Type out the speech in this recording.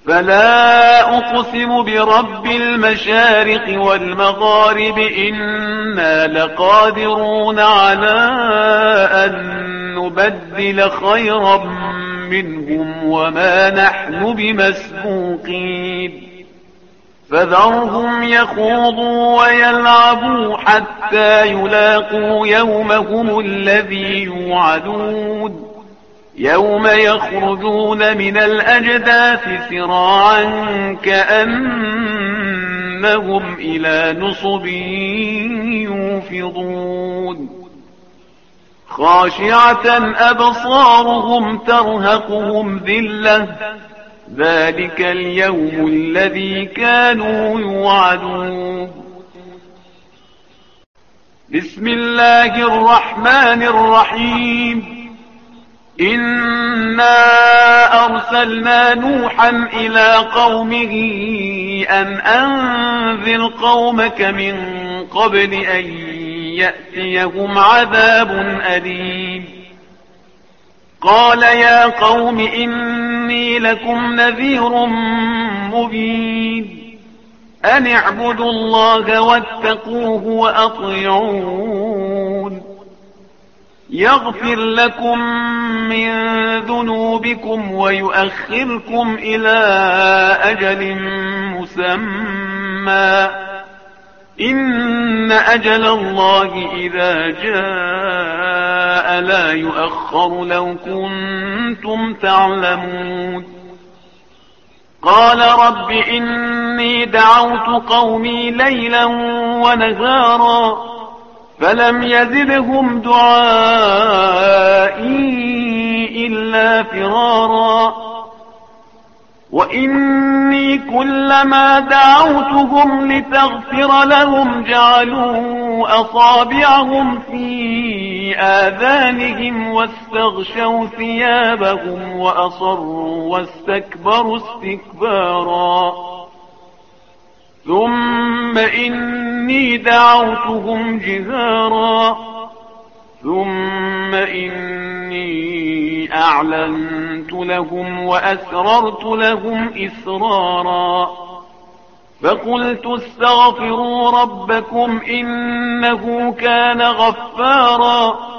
فلا أقسم برب المشارق والمغارب إنا لقادرون على أن نبدل خيرا منهم وما نحن بمسبوقين فذرهم يخوضوا ويلعبوا حتى يلاقوا يومهم الذي يوعدون يوم يخرجون من الأجداث سراعا كأنهم إلى نصب يوفضون خاشعة أبصارهم ترهقهم ذلة ذلك اليوم الذي كانوا يوعدون بسم الله الرحمن الرحيم إنا أرسلنا نوحا إلى قومه أن أنذر قومك من قبل أن يأتيهم عذاب أليم قال يا قوم إني لكم نذير مبين أن اعبدوا الله واتقوه وأطيعون يغفر لكم من ذنوبكم ويؤخركم إلى أجل مسمى إن أجل الله إذا جاء لا يؤخر لو كنتم تعلمون قال رب إني دعوت قومي ليلا ونهارا فلم يزدهم دعائي إلا فرارا وإني كلما دعوتهم لتغفر لهم جعلوا أصابعهم في آذانهم واستغشوا ثيابهم وأصروا واستكبروا استكبارا ثم إني دعوتهم جهارا ثم إني أعلنت لهم وأسررت لهم إسرارا فقلت استغفروا ربكم إنه كان غفارا